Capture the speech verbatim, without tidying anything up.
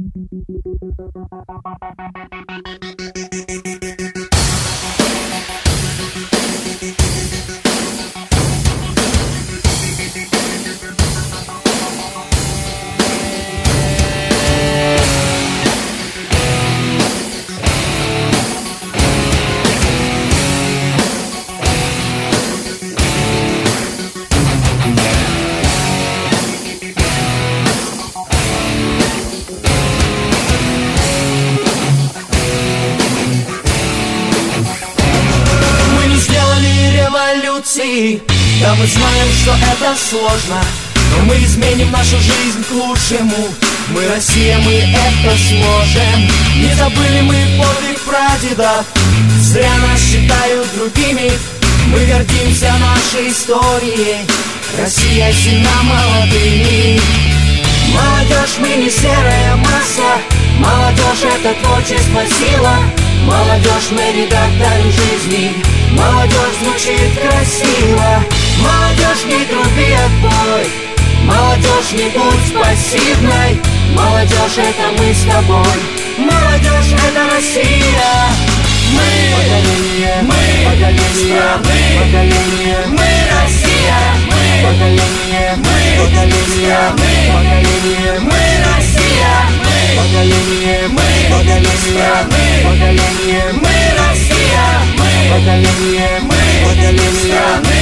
Да, мы знаем, что это сложно, но мы изменим нашу жизнь к лучшему. Мы Россия, мы это сможем. Не забыли мы подвиг прадедов, зря нас считают другими. Мы гордимся нашей историей, Россия сильна молодыми. Молодежь, мы не серая масса, молодежь — это творчество, сила. Молодежь, мы редакторы жизни, молодежь звучит красиво. Молодежь, не труби отбой, молодежь, не будь пассивной. Молодежь — это мы с тобой, молодежь — это Россия. Мы, поколение, мы, поколение, страны, поколение, мы Россия. Мы, поколение, мы, поколение, страны, поколение, мы Россия. Мы, поколение, мы, поколение, страны, поколение, мы Россия. Мы, поколение, мы, поколение, страны.